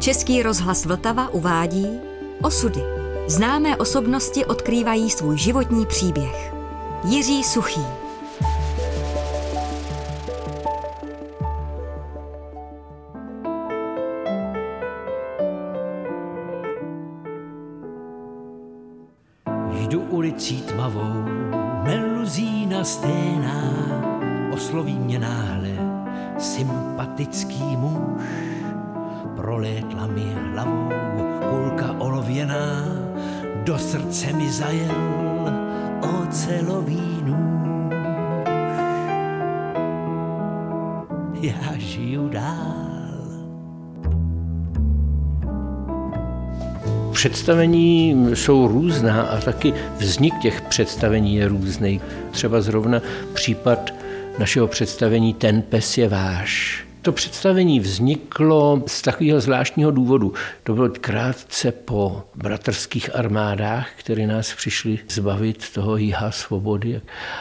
Český rozhlas Vltava uvádí Osudy. Známé osobnosti odkrývají svůj životní příběh. Jiří Suchý. Jdu ulicí tmavou, meluzína stejná, osloví mě náhle sympatický muž. Prolétla mi hlavou kulka olověná, do srdce mi zajel ocelový nůž. Já žiju dál. Představení jsou různá a taky vznik těch představení je různý. Třeba zrovna případ našeho představení Ten pes je váš. To představení vzniklo z takového zvláštního důvodu. To bylo krátce po bratrských armádách, které nás přišli zbavit toho jíha svobody.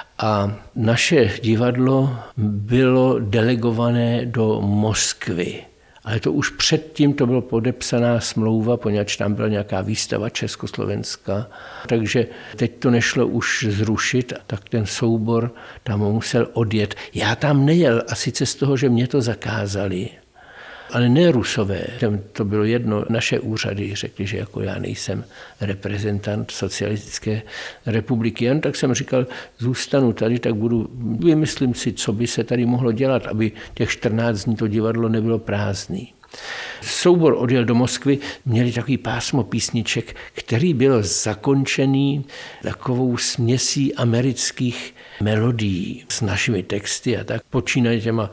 A naše divadlo bylo delegované do Moskvy. Ale to už předtím to byla podepsaná smlouva, poněvadž tam byla nějaká výstava Československa. Takže teď to nešlo už zrušit, tak ten soubor tam musel odjet. Já tam nejel a sice z toho, že mě to zakázali. Ale ne Rusové, to bylo jedno, naše úřady řekli, že jako já nejsem reprezentant socialistické republiky. Jen tak jsem říkal, zůstanu tady, tak vymyslím si, co by se tady mohlo dělat, aby těch 14 dní to divadlo nebylo prázdný. Soubor odjel do Moskvy, měli takový pásmo písniček, který byl zakončený takovou směsí amerických melodií s našimi texty a tak počínají těma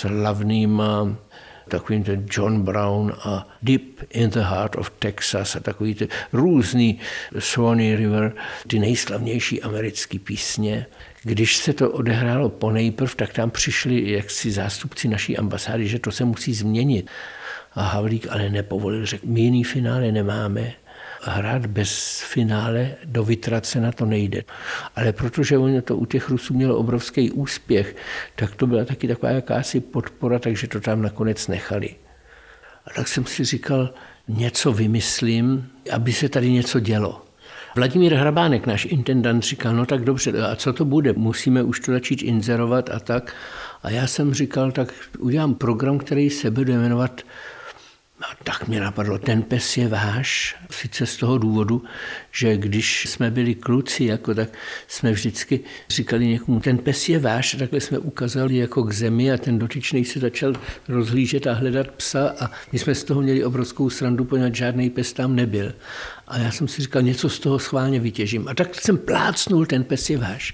slavnýma takovým ten John Brown a Deep in the Heart of Texas a takový ty různý Swanee River, ty nejslavnější americké písně. Když se to odehrálo ponejprv, tak tam přišli jaksi zástupci naší ambasády, že to se musí změnit. A Havlík ale nepovolil, řekl, my jiný finále nemáme. Hrát bez finále do Vytracena to nejde. Ale protože ono to u těch Rusů mělo obrovský úspěch, tak to byla taky taková jakási podpora, takže to tam nakonec nechali. A tak jsem si říkal, něco vymyslím, aby se tady něco dělo. Vladimír Hrabánek, náš intendant, říkal, no tak dobře, a co to bude? Musíme už to začít inzerovat a tak. A já jsem říkal, tak udělám program, který se bude jmenovat. A tak mě napadlo, Ten pes je váš, sice z toho důvodu, že když jsme byli kluci, tak jsme vždycky říkali někomu, ten pes je váš, a takhle jsme ukázali jako k zemi a ten dotyčný se začal rozhlížet a hledat psa a my jsme z toho měli obrovskou srandu, poněvadž žádný pes tam nebyl. A já jsem si říkal, něco z toho schválně vytěžím. A tak jsem plácnul, Ten pes je váš.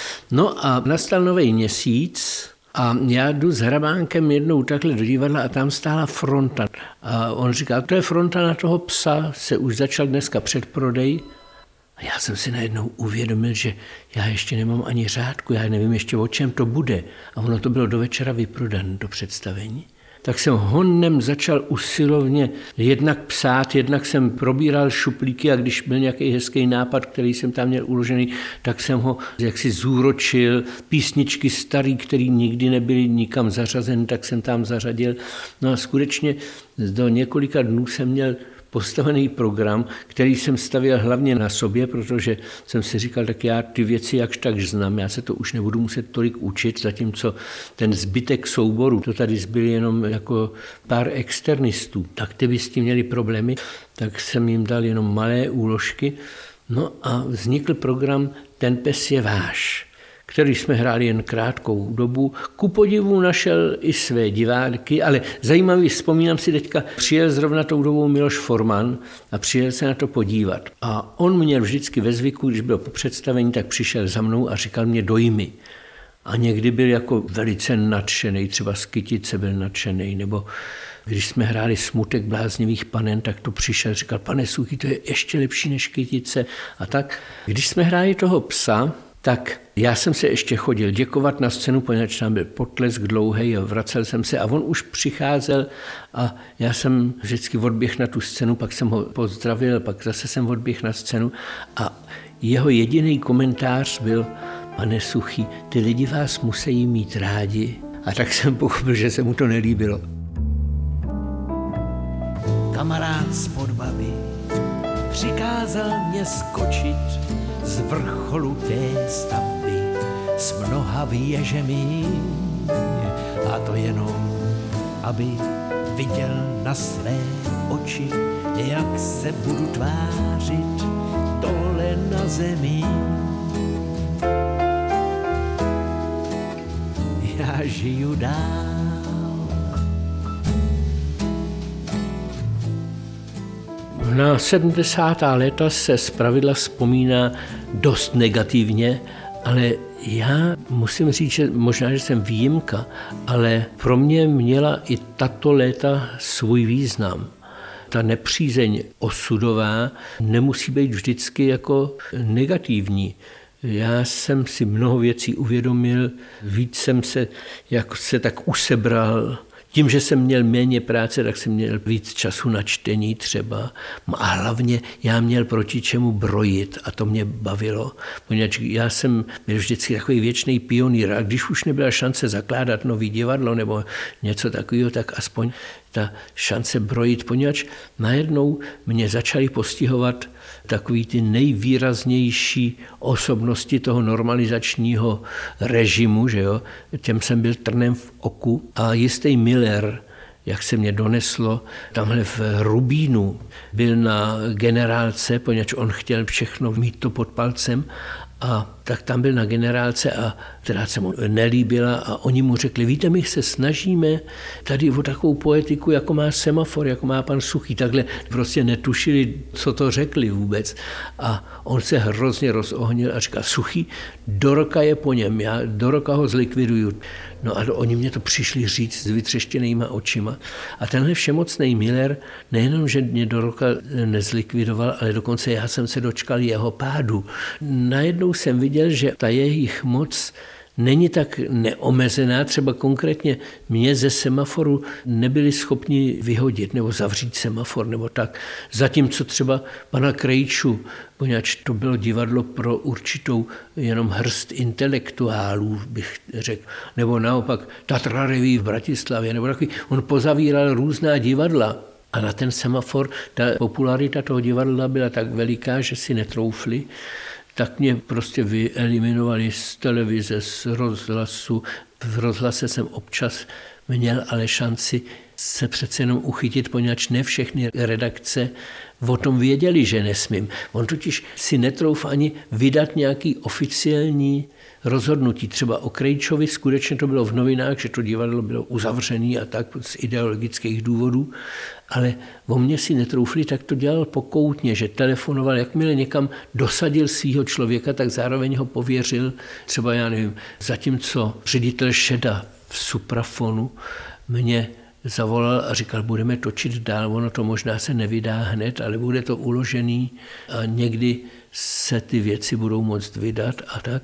No a nastal nový měsíc, a já jdu s Hrabánkem jednou takhle do divadla a tam stála fronta. A on říkal, to je fronta na toho psa, se už začal dneska předprodej. A já jsem si najednou uvědomil, že já ještě nemám ani řádku, já nevím ještě o čem to bude. A ono to bylo do večera vyprodané, do představení. Tak jsem honem začal usilovně jednak psát, jednak jsem probíral šuplíky a když byl nějaký hezký nápad, který jsem tam měl uložený, tak jsem ho jaksi zúročil. Písničky starý, které nikdy nebyly nikam zařazeny, tak jsem tam zařadil. No a skutečně do několika dnů jsem měl postavený program, který jsem stavěl hlavně na sobě, protože jsem si říkal, tak já ty věci jakž tak znám, já se to už nebudu muset tolik učit, zatímco ten zbytek souboru, to tady zbyli jenom jako pár externistů, tak ty by s tím měli problémy, tak jsem jim dal jenom malé úložky. No a vznikl program Ten pes je váš, který jsme hráli jen krátkou dobu. Ku podivu našel i své diváky, ale zajímavý, vzpomínám si teďka, přijel zrovna tou dobou Miloš Forman a přijel se na to podívat. A on měl vždycky ve zvyku, když byl po představení, tak přišel za mnou a říkal mě dojmy. A někdy byl jako velice nadšený, třeba z Kytice byl nadšený, nebo když jsme hráli Smutek bláznivých panen, tak to přišel, říkal, pane Suchý, to je ještě lepší než Kytice. A tak, když jsme hráli toho psa, tak já jsem se ještě chodil děkovat na scénu, poněvadž tam byl potlesk dlouhý a vracel jsem se a on už přicházel a já jsem vždycky odběhl na tu scénu, pak jsem ho pozdravil, pak zase jsem odběhl na scénu a jeho jediný komentář byl, pane Suchý, ty lidi vás musí mít rádi. A tak jsem pochopil, že se mu to nelíbilo. Kam kamarád z Podbaby přikázal mě skočit z vrcholu té stavby s mnoha věžemi, a to jenom, aby viděl na své oči, jak se budu tvářit dole na zemi. Já žiju dál. Na 70. léta se zpravidla vzpomíná dost negativně, ale já musím říct, že možná, že jsem výjimka, ale pro mě měla i tato léta svůj význam. Ta nepřízeň osudová nemusí být vždycky jako negativní. Já jsem si mnoho věcí uvědomil, víc jsem se tak usebral. Tím, že jsem měl méně práce, tak jsem měl víc času na čtení třeba. A hlavně já měl proti čemu brojit a to mě bavilo. Poněvadž já jsem byl vždycky takový věčný pionýr a když už nebyla šance zakládat nový divadlo nebo něco takového, tak aspoň ta šance brojit, poněvadž najednou mě začaly postihovat takový ty nejvýraznější osobnosti toho normalizačního režimu, že jo? Těm jsem byl trnem v oku a jistý Miller, jak se mě doneslo, tamhle v Rubínu byl na generálce, poněvadž on chtěl všechno mít to pod palcem, a tak tam byl na generálce, a která se mu nelíbila, a oni mu řekli, víte, my se snažíme tady o takovou poetiku, jako má Semafor, jako má pan Suchý, takhle prostě netušili, co to řekli vůbec. A on se hrozně rozohnil a říkal, Suchý, do roka je po něm, já do roka ho zlikviduju. No a oni mě to přišli říct s vytřeštěnýma očima. A tenhle všemocný Miller nejenom, že mě do roka nezlikvidoval, ale dokonce já jsem se dočkal jeho pádu. Najednou jsem viděl, že ta jejich moc není tak neomezená, třeba konkrétně mě ze semaforu nebyli schopni vyhodit nebo zavřít semafor nebo tak. Zatímco třeba pana Krejču, poněvadž to bylo divadlo pro určitou jenom hrst intelektuálů, bych řekl, nebo naopak Tatra Revue v Bratislavě, nebo takový, on pozavíral různá divadla. A na ten semafor ta popularita toho divadla byla tak veliká, že si netroufli, tak mě prostě vyeliminovali z televize, z rozhlasu. V rozhlase jsem občas měl ale šanci se přece jenom uchytit, poněvadž ne všechny redakce o tom věděli, že nesmím. On totiž si netrouf ani vydat nějaký oficiální rozhodnutí. Třeba o Krejčovi skutečně to bylo v novinách, že to divadlo bylo uzavřené a tak z ideologických důvodů, ale o mě si netroufli, tak to dělal pokoutně, že telefonoval, jakmile někam dosadil svýho člověka, tak zároveň ho pověřil, třeba já nevím, zatímco ředitel Šeda v Suprafonu mě zavolal a říkal, budeme točit dál, ono to možná se nevydá hned, ale bude to uložený a někdy se ty věci budou moct vydat a tak.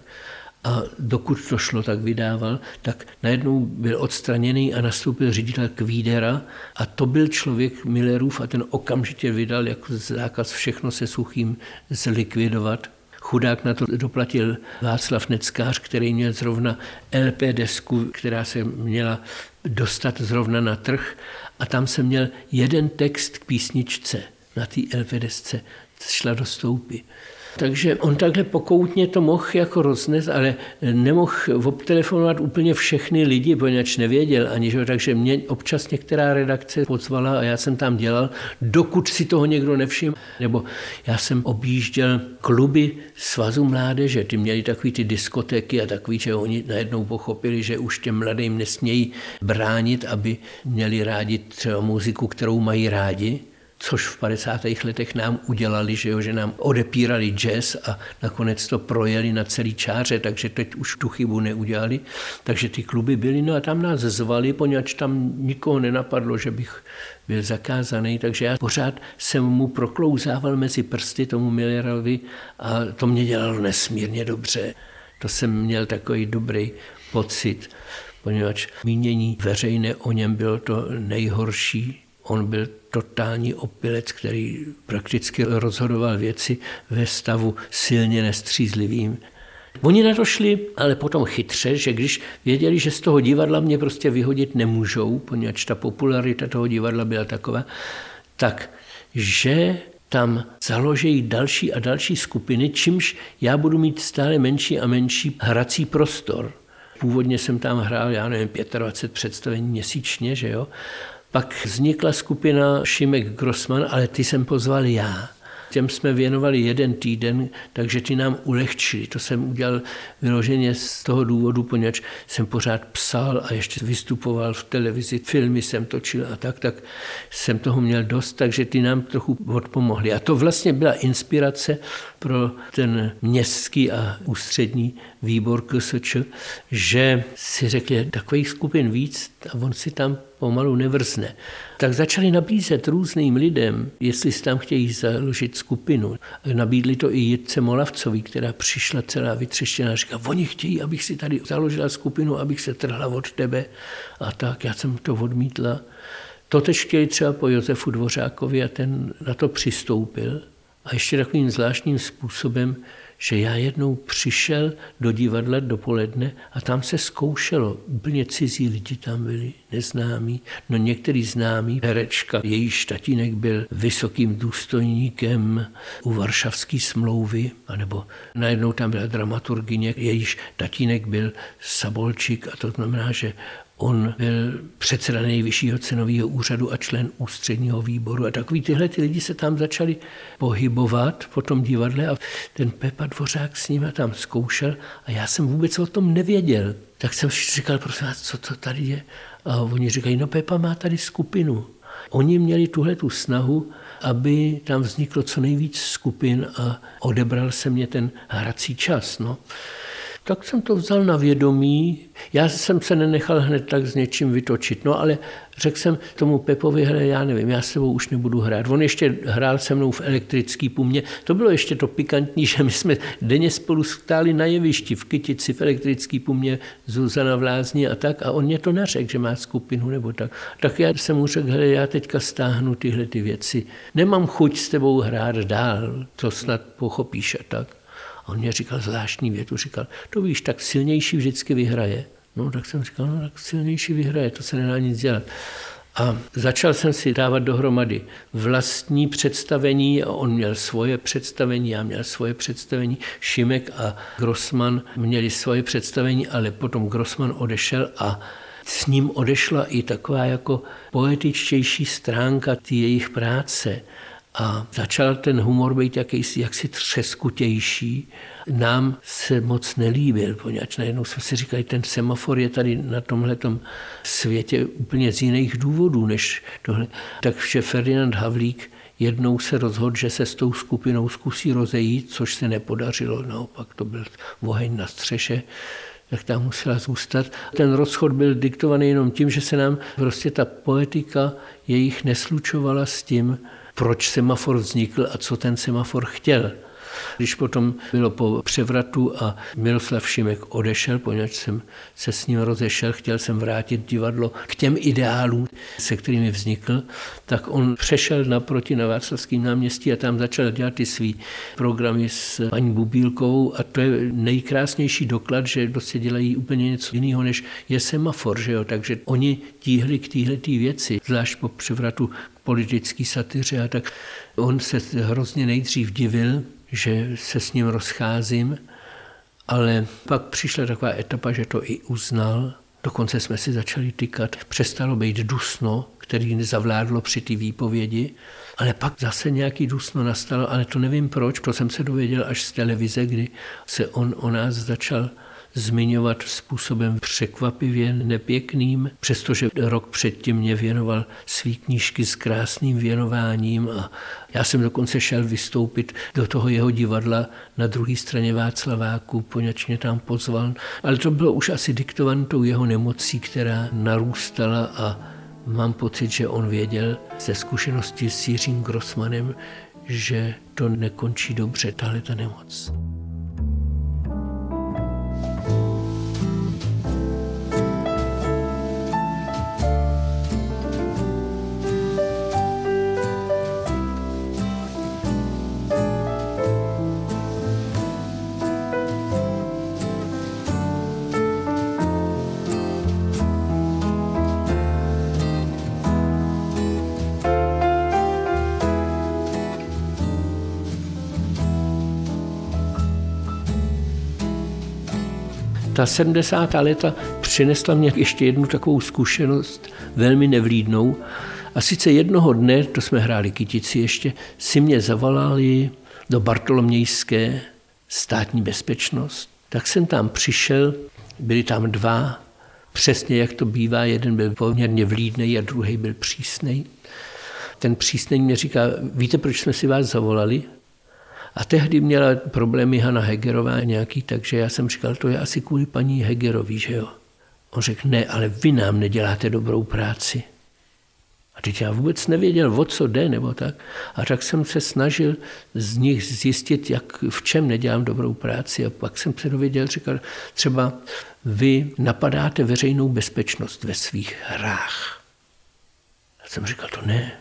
A dokud to šlo, tak vydával, tak najednou byl odstraněný a nastoupil ředitel Kvídera a to byl člověk Millerův a ten okamžitě vydal jako zákaz všechno se Suchým zlikvidovat. Chudák na to doplatil Václav Neckář, který měl zrovna LP desku, která se měla dostat zrovna na trh a tam jsem měl jeden text k písničce na té LP desce, šla do stoupy. Takže on takhle pokoutně to mohl jako roznést, ale nemohl obtelefonovat úplně všechny lidi, poněvadž nevěděl ani, že? Takže mě občas některá redakce pozvala a já jsem tam dělal, dokud si toho někdo nevšiml. Nebo já jsem objížděl kluby Svazu mládeže, ty měli takový ty diskotéky a takový, že oni najednou pochopili, že už těm mladým nesmějí bránit, aby měli rádi třeba muziku, kterou mají rádi. Což v 50. letech nám udělali, že nám odepírali jazz a nakonec to projeli na celý čáře, takže teď už tu chybu neudělali. Takže ty kluby byly, no a tam nás zvali, poněvadž tam nikoho nenapadlo, že bych byl zakázaný, takže já pořád jsem mu proklouzával mezi prsty tomu Millerovi a to mě dělalo nesmírně dobře. To jsem měl takový dobrý pocit, poněvadž mínění veřejné o něm bylo to nejhorší. On byl totální opilec, který prakticky rozhodoval věci ve stavu silně nestřízlivým. Oni na to šli, ale potom chytře, že když věděli, že z toho divadla mě prostě vyhodit nemůžou, poněvadž ta popularita toho divadla byla taková, tak že tam založí další a další skupiny, čímž já budu mít stále menší a menší hrací prostor. Původně jsem tam hrál, 25 představení měsíčně, že jo. Pak vznikla skupina Šimek Grossman, ale ty jsem pozval já. Těm jsme věnovali 1 týden, takže ty nám ulehčili. To jsem udělal vyloženě z toho důvodu, poněvadž jsem pořád psal a ještě vystupoval v televizi, filmy jsem točil a tak jsem toho měl dost, takže ty nám trochu odpomohli. A to vlastně byla inspirace pro ten městský a ústřední výbor KSČ, že si řekli takových skupin víc a on si tam pomalu nevrzne. Tak začali nabízet různým lidem, jestli si tam chtějí založit skupinu. Nabídli to i Jitce Molavcový, která přišla celá vytřeštěná a říká, oni chtějí, abych si tady založila skupinu, abych se trhla od tebe. A tak, já jsem to odmítla. To teď chtěli třeba po Josefu Dvořákovi a ten na to přistoupil. A ještě takovým zvláštním způsobem, že já jednou přišel do divadla dopoledne a tam se zkoušelo. Úplně cizí lidi tam byli, neznámí. No některý známý, herečka, jejíž tatínek byl vysokým důstojníkem u Varšavské smlouvy, anebo najednou tam byla dramaturgyně, jejíž tatínek byl Sabolčík a to znamená, že on byl předseda nejvyššího cenového úřadu a člen ústředního výboru. A takový tyhle lidi se tam začali pohybovat po tom divadle a ten Pepa Dvořák s nimi tam zkoušel a já jsem vůbec o tom nevěděl. Tak jsem říkal, prosím vás, co to tady je? A oni říkají, no Pepa má tady skupinu. Oni měli tuhletu snahu, aby tam vzniklo co nejvíc skupin a odebral se mě ten hrací čas. No. Tak jsem to vzal na vědomí. Já jsem se nenechal hned tak s něčím vytočit. No ale řekl jsem tomu Pepovi, hele, já nevím, já s tebou už nebudu hrát. On ještě hrál se mnou v Elektrický pumě. To bylo ještě to pikantní, že my jsme denně spolu stáli na jevišti v Kytici, v Elektrický pumě, Zuzana v Lázni a tak. A on mě to neřekl, že má skupinu nebo tak. Tak já jsem mu řekl, hele, já teďka stáhnu tyhle ty věci. Nemám chuť s tebou hrát dál, to snad pochopíš a tak. A on mě říkal zvláštní větu, říkal, to víš, tak silnější vždycky vyhraje. No tak jsem říkal, no tak silnější vyhraje, to se nedá nic dělat. A začal jsem si dávat dohromady vlastní představení a on měl svoje představení, já měl svoje představení, Šimek a Grossman měli svoje představení, ale potom Grossman odešel a s ním odešla i taková jako poetičtější stránka té jejich práce. A začal ten humor být jaksi třeskutější. Nám se moc nelíbil, poněvadž najednou jsme si říkali, ten semafor je tady na tomhletom světě úplně z jiných důvodů než tohle. Takže Ferdinand Havlík jednou se rozhodl, že se s tou skupinou zkusí rozejít, což se nepodařilo. Naopak to byl oheň na střeše, tak tam musela zůstat. Ten rozchod byl diktovaný jenom tím, že se nám prostě ta poetika jejich neslučovala s tím, proč semafor vznikl a co ten semafor chtěl. Když potom bylo po převratu a Miroslav Šimek odešel, poněvadž jsem se s ním rozešel, chtěl jsem vrátit divadlo k těm ideálům, se kterými vznikl, tak on přešel naproti na Václavském náměstí a tam začal dělat ty svý programy s paní Bubílkovou a to je nejkrásnější doklad, že prostě dělají úplně něco jiného, než je semafor, že jo? Takže oni tíhli k téhletý věci, zvlášť po převratu k politické satyře a tak. On se hrozně nejdřív divil, že se s ním rozcházím, ale pak přišla taková etapa, že to i uznal. Dokonce jsme si začali tykat. Přestalo být dusno, který nezavládlo při té výpovědi, ale pak zase nějaký dusno nastalo, ale to nevím proč, to jsem se dověděl až z televize, kdy se on o nás začal zmiňovat způsobem překvapivě nepěkným, přestože rok předtím mě věnoval svý knížky s krásným věnováním a já jsem dokonce šel vystoupit do toho jeho divadla na druhé straně Václaváku, poněvadž mě tam pozval, ale to bylo už asi diktované tou jeho nemocí, která narůstala a mám pocit, že on věděl ze zkušenosti s Jiřím Grossmanem, že to nekončí dobře, tahle ta nemoc. ta 70. léta přinesla mě ještě jednu takovou zkušenost, velmi nevlídnou. A sice jednoho dne, to jsme hráli kytici ještě, si mě zavolali do Bartolomějské státní bezpečnost. Tak jsem tam přišel, byli tam dva, přesně jak to bývá, jeden byl poměrně vlídnej a druhý byl přísnej. Ten přísnej mě říká, víte, proč jsme si vás zavolali? A tehdy měla problémy Hana Hegerová nějaký, takže já jsem říkal, to je asi kvůli paní Hegerový, že jo? On řekl, ne, ale vy nám neděláte dobrou práci. A teď já vůbec nevěděl, o co jde, nebo tak. A tak jsem se snažil z nich zjistit, v čem nedělám dobrou práci. A pak jsem se dověděl, říkal, třeba vy napadáte veřejnou bezpečnost ve svých hrách. A jsem říkal, to ne.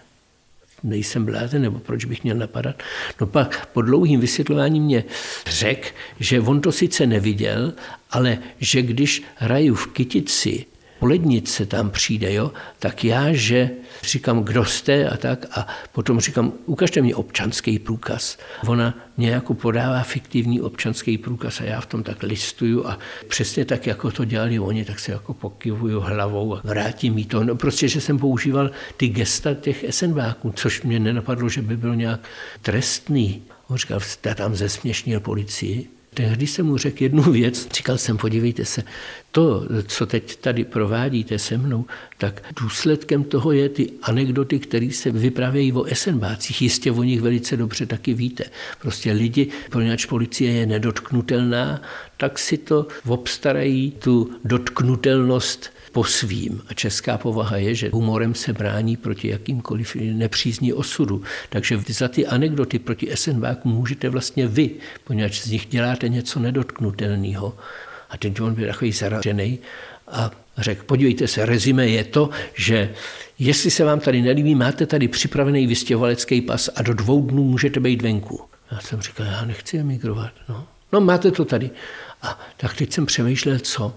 Nejsem blázen, nebo proč bych měl napadat? No pak po dlouhým vysvětlování mě řekl, že on to sice neviděl, ale že když hraju v kytici, po lednice tam přijde, jo, tak já, že říkám, kdo jste a tak, a potom říkám, ukažte mi občanský průkaz. Ona mě jako podává fiktivní občanský průkaz a já v tom tak listuju a přesně tak, jako to dělali oni, tak se jako pokyvuju hlavou a vrátí mi to. No prostě, že jsem používal ty gesta těch esenbáků, což mě nenapadlo, že by bylo nějak trestný. On říkal, jste tam zesměšnil policii. Tehdy jsem mu řekl jednu věc, říkal jsem, podívejte se, to, co teď tady provádíte se mnou, tak důsledkem toho je ty anekdoty, které se vyprávějí o esenbácích. Jistě o nich velice dobře taky víte. Prostě lidi, poněvadž policie je nedotknutelná, tak si to obstarají tu dotknutelnost po svým. A česká povaha je, že humorem se brání proti jakýmkoliv nepřízní osudu. Takže za ty anekdoty proti esenbákům můžete vlastně vy, poněvadž z nich děláte něco nedotknutelného. A teď on byl takový zaražený a řekl, podívejte se, rezime je to, že jestli se vám tady nelíbí, máte tady připravený vystěhovalecký pas a do 2 dnů můžete být venku. Já jsem říkal, já nechci emigrovat. No máte to tady. A tak teď jsem přemýšlel, co?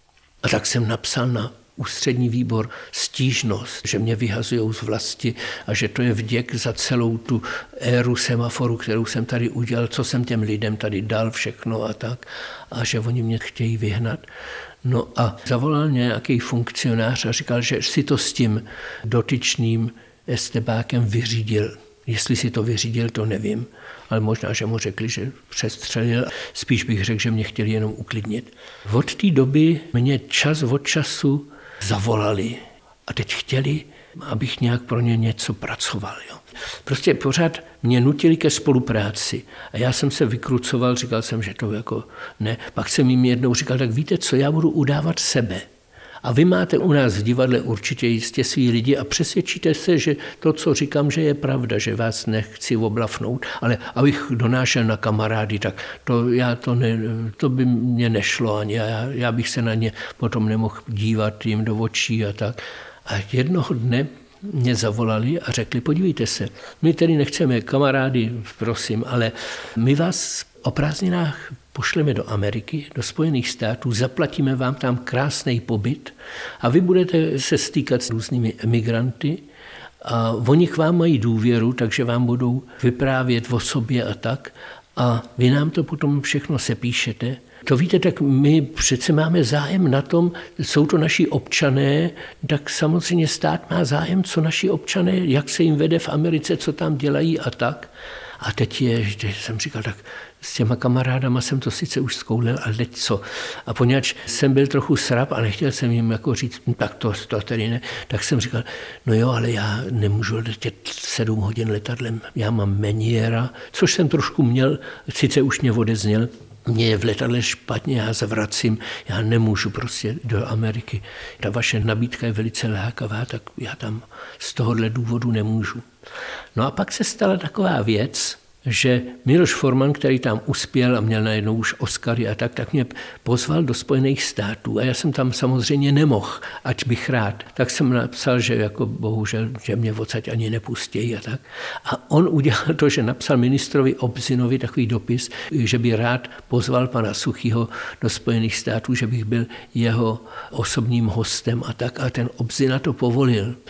A tak jsem napsal na ústřední výbor stížnost, že mě vyhazujou z vlasti a že to je vděk za celou tu éru semaforu, kterou jsem tady udělal, co jsem těm lidem tady dal všechno a tak, a že oni mě chtějí vyhnat. No a zavolal nějaký funkcionář a říkal, že si to s tím dotyčným estebákem vyřídil. Jestli si to vyřídil, to nevím, ale možná, že mu řekli, že přestřelil. Spíš bych řekl, že mě chtěli jenom uklidnit. Od té doby mě čas od času zavolali a teď chtěli, abych nějak pro ně něco pracoval. Jo. Prostě pořád mě nutili ke spolupráci a já jsem se vykrucoval, říkal jsem, že to jako ne. Pak jsem jim jednou říkal, tak víte co, já budu udávat sebe. A vy máte u nás v divadle určitě jistě svý lidi a přesvědčíte se, že to, co říkám, že je pravda, že vás nechci oblafnout, ale abych donášel na kamarády, tak to by mě nešlo ani. Já bych se na ně potom nemohl dívat jim do očí a tak. A jednoho dne mě zavolali a řekli, podívejte se, my tedy nechceme kamarády, prosím, ale my vás o prázdninách pošleme do Ameriky, do Spojených států, zaplatíme vám tam krásný pobyt a vy budete se stýkat s různými emigranty a oni k vám mají důvěru, takže vám budou vyprávět o sobě a tak a vy nám to potom všechno sepíšete. To víte, tak my přece máme zájem na tom, jsou to naši občané, tak samozřejmě stát má zájem, co naši občané, jak se jim vede v Americe, co tam dělají a tak. A teď jsem říkal, tak s těma kamarádama jsem to sice už zkoulil, ale teď co? A poněvadž jsem byl trochu srab a nechtěl jsem jim jako říct, tak to tedy ne, tak jsem říkal, no jo, ale já nemůžu letět 7 hodin letadlem, já mám meniéra, což jsem trošku měl, sice už mě odezněl, mě je v letadle špatně, já zavracím, já nemůžu prostě do Ameriky. Ta vaše nabídka je velice lákavá, tak já tam z tohohle důvodu nemůžu. No a pak se stala taková věc, že Miloš Forman, který tam uspěl a měl najednou už Oscary a tak mě pozval do Spojených států a já jsem tam samozřejmě nemohl, ať bych rád. Tak jsem napsal, že jako bohužel, že mě odsaď ani nepustí a tak. A on udělal to, že napsal ministrovi Obzinovi takový dopis, že by rád pozval pana Suchýho do Spojených států, že bych byl jeho osobním hostem a tak. A ten Obzina to povolil.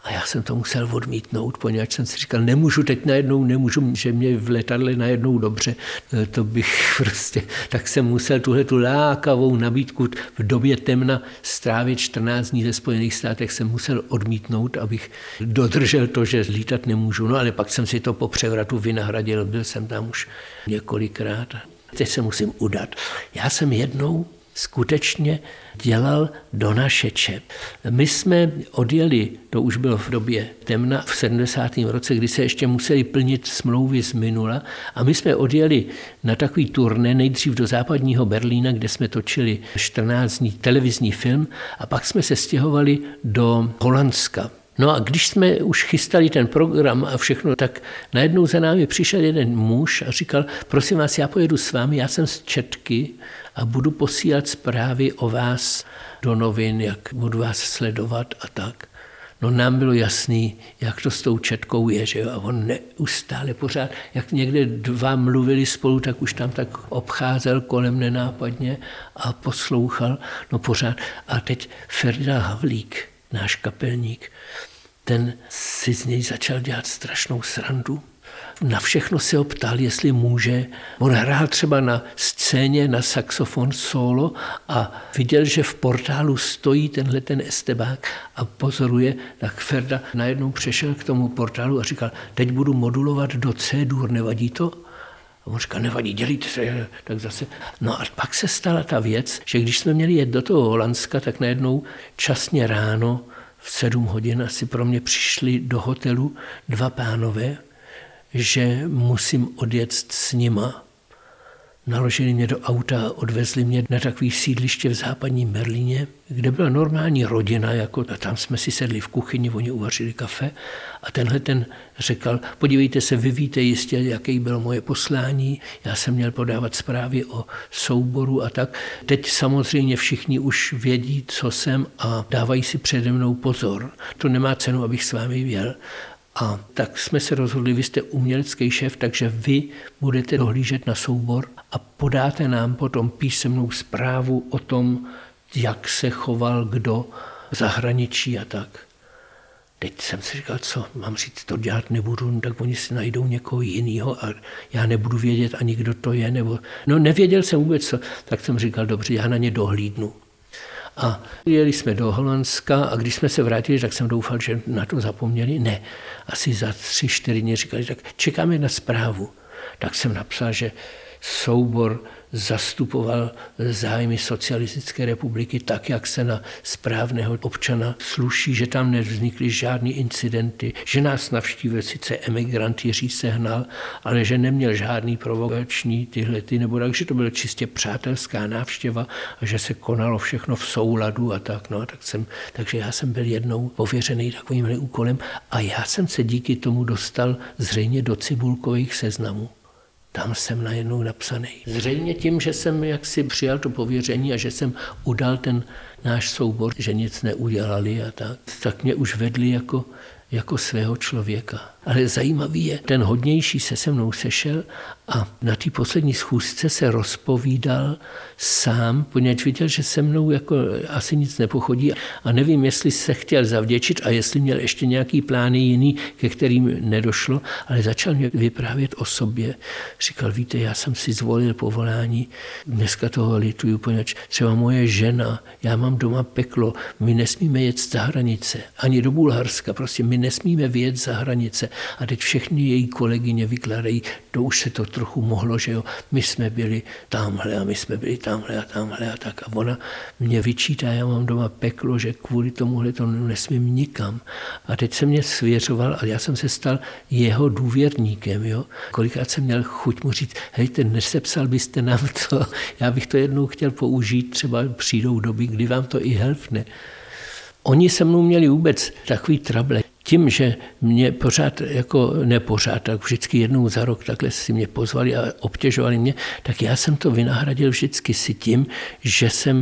A já jsem to musel odmítnout, poněvadž jsem si říkal, nemůžu, že mě v letadle najednou dobře, to bych prostě, tak jsem musel tu lákavou nabídku v době temna strávit 14 dní ve Spojených státech, jsem musel odmítnout, abych dodržel to, že lítat nemůžu. No ale pak jsem si to po převratu vynahradil, byl jsem tam už několikrát. Teď se musím udat. Já jsem jednou skutečně dělal donašeče. My jsme odjeli, to už bylo v době temna, v 70. roce, kdy se ještě museli plnit smlouvy z minula, a my jsme odjeli na takový turné nejdřív do západního Berlína, kde jsme točili 14 dní televizní film, a pak jsme se stěhovali do Holandska. No a když jsme už chystali ten program a všechno, tak najednou za námi přišel jeden muž a říkal, prosím vás, já pojedu s vámi, já jsem z Četky a budu posílat zprávy o vás do novin, jak budu vás sledovat a tak. No nám bylo jasný, jak to s tou Četkou je, že jo? A on neustále pořád, jak někde dva mluvili spolu, tak už tam tak obcházel kolem nenápadně a poslouchal, no pořád. A teď Ferda Havlík, náš kapelník, ten si z něj začal dělat strašnou srandu. Na všechno se ho ptal, jestli může. On hrál třeba na scéně na saxofon solo a viděl, že v portálu stojí ten estebák a pozoruje, tak Ferda najednou přešel k tomu portálu a říkal, teď budu modulovat do C-dur, nevadí to? A on říkal, nevadí, dělíte se, tak zase. No a pak se stala ta věc, že když jsme měli jet do toho Holandska, tak najednou časně ráno v 7 hodin asi pro mě přišli do hotelu 2 pánové, že musím odjet s nima. Naložili mě do auta a odvezli mě na takový sídliště v západním Berlíně, kde byla normální rodina, a tam jsme si sedli v kuchyni, oni uvařili kafe a tenhle ten řekl, podívejte se, vy víte jistě, jaký bylo moje poslání, já jsem měl podávat zprávy o souboru a tak. Teď samozřejmě všichni už vědí, co jsem a dávají si přede mnou pozor. To nemá cenu, abych s vámi jel. A tak jsme se rozhodli, vy jste umělecký šéf, takže vy budete dohlížet na soubor a podáte nám potom písemnou zprávu o tom, jak se choval kdo v zahraničí a tak. Teď jsem si říkal, co mám říct, to dělat nebudu, tak oni si najdou někoho jiného a já nebudu vědět ani kdo to je. No nevěděl jsem vůbec co, tak jsem říkal, dobře, já na ně dohlídnu. A jeli jsme do Holandska a když jsme se vrátili, tak jsem doufal, že na to zapomněli. Ne, asi za 3-4 dny říkali, tak čekáme na zprávu. Tak jsem napsal, že soubor zastupoval zájmy socialistické republiky tak, jak se na správného občana sluší, že tam nevznikly žádný incidenty, že nás navštívil sice emigrant Jiří Sehnal, ale že neměl žádný provokační nebo tak, že to byla čistě přátelská návštěva a že se konalo všechno v souladu a tak. No, takže já jsem byl jednou pověřený takovým úkolem a já jsem se díky tomu dostal zřejmě do Cibulkových seznamů. Tam jsem najednou napsaný. Zřejmě tím, že jsem jaksi přijal to pověření a že jsem udal ten náš soubor, že nic neudělali a tak mě už vedli jako svého člověka. Ale zajímavý je, ten hodnější se mnou sešel a na té poslední schůzce se rozpovídal sám, poněvadž viděl, že se mnou asi nic nepochodí a nevím, jestli se chtěl zavděčit a jestli měl ještě nějaký plány jiný, ke kterým nedošlo, ale začal mě vyprávět o sobě. Říkal, víte, já jsem si zvolil povolání, dneska toho lituju, poněvadž třeba moje žena, já mám doma peklo, my nesmíme jet za hranice, ani do Bulharska, prostě my nesmíme vyjet za hranice. A teď všechny její kolegyně vykládají, to už se to trochu mohlo, že jo, my jsme byli tamhle a my jsme byli tamhle a tak. A ona mě vyčítá, já mám doma peklo, že kvůli tomuhle to nesmím nikam. A teď se mě svěřoval a já jsem se stal jeho důvěrníkem, jo. Kolikrát jsem měl chuť mu říct, hejte, nesepsal byste nám to, já bych to jednou chtěl použít, třeba přijdou doby, kdy vám to i helfne. Oni se mnou měli vůbec takový trable. Tím, že mě pořád, tak vždycky jednou za rok takhle si mě pozvali a obtěžovali mě, tak já jsem to vynahradil vždycky si tím, že jsem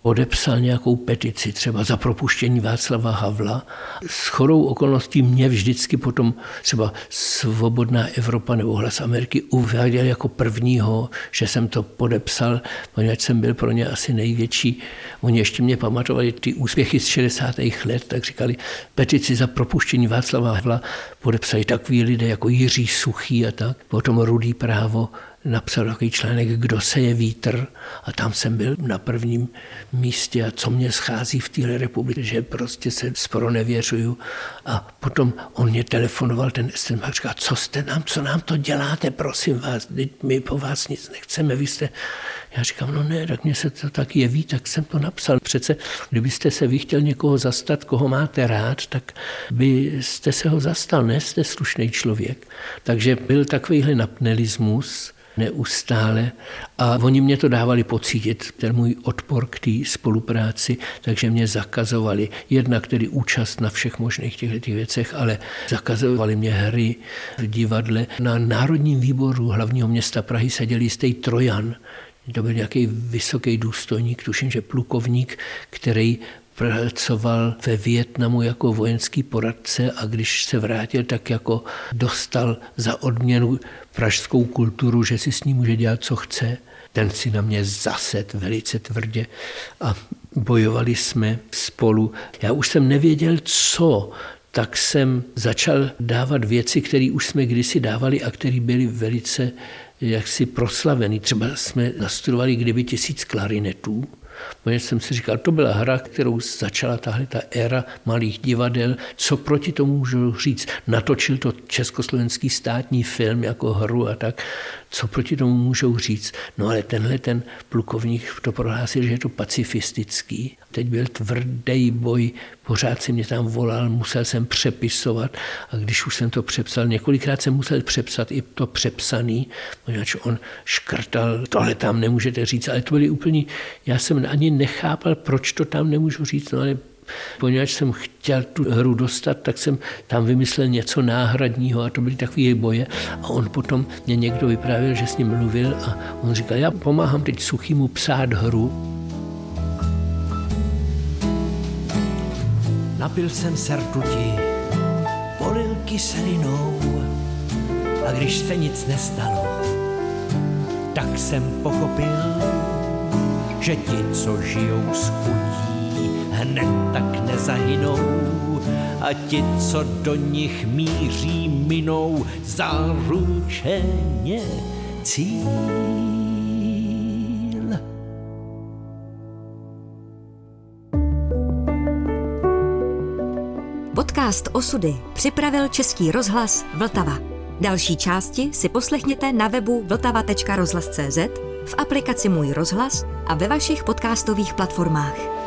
podepsal nějakou petici třeba za propuštění Václava Havla. Shodou okolností mě vždycky potom třeba Svobodná Evropa nebo Hlas Ameriky uváděl jako prvního, že jsem to podepsal, poněvadž jsem byl pro ně asi největší. Oni ještě mě pamatovali ty úspěchy z 60. let, tak říkali, petici za propuštění Václava Havla podepsali takový lidé jako Jiří Suchý a tak. Potom Rudý právo napsal takový článek Kdo seje vítr a tam jsem byl na prvním místě a co mě schází v téhle republice, že prostě se zpronevěřuju. A potom on mě telefonoval, ten Estenbach, říkal, co nám to děláte, prosím vás, my po vás nic nechceme, vy jste... Já říkám, no ne, tak mně se to tak jeví, tak jsem to napsal. Přece, kdybyste se vy chtěl někoho zastat, koho máte rád, tak byste se ho zastal, ne, jste slušný člověk. Takže byl takovýhle napnelismus neustále a oni mě to dávali pocítit, ten můj odpor k té spolupráci, takže mě zakazovali jednak tedy účast na všech možných těchto věcech, ale zakazovali mě hry v divadle. Na Národním výboru hlavního města Prahy seděl jistý Trojan. To byl nějaký vysoký důstojník, tuším, že plukovník, který pracoval ve Vietnamu jako vojenský poradce a když se vrátil, tak jako dostal za odměnu pražskou kulturu, že si s ní může dělat, co chce. Ten si na mě zased velice tvrdě a bojovali jsme spolu. Já už jsem nevěděl, co, tak jsem začal dávat věci, které už jsme kdysi dávali a které byly velice jaksi proslavený. Třeba jsme nastudovali Kdyby 1000 klarinetů, protože jsem si říkal, to byla hra, kterou začala tahle ta éra malých divadel. Co proti tomu můžu říct? Natočil to československý státní film jako hru a tak. Co proti tomu můžou říct? No ale ten plukovník to prohlásil, že je to pacifistický. Teď byl tvrdý boj, pořád si mě tam volal, musel jsem přepisovat a když už jsem to přepsal, několikrát jsem musel přepsat i to přepsaný, protože on škrtal, tohle tam nemůžete říct, ale to byly úplně, já jsem ani nechápal, proč to tam nemůžu říct, no ale poněvadž jsem chtěl tu hru dostat, tak jsem tam vymyslel něco náhradního a to byly takové boje. A on potom mě někdo vyprávěl, že s ním mluvil a on říkal, já pomáhám teď Suchýmu psát hru. Napil jsem se rtuti, polil kyselinou a když se nic nestalo, tak jsem pochopil, že ti, co žijou s chutí, hned tak nezahynou a ti, co do nich míří, minou zaručeně cíl. Podcast Osudy připravil Český rozhlas Vltava. Další části si poslechněte na webu vltava.rozhlas.cz, v aplikaci Můj rozhlas a ve vašich podcastových platformách.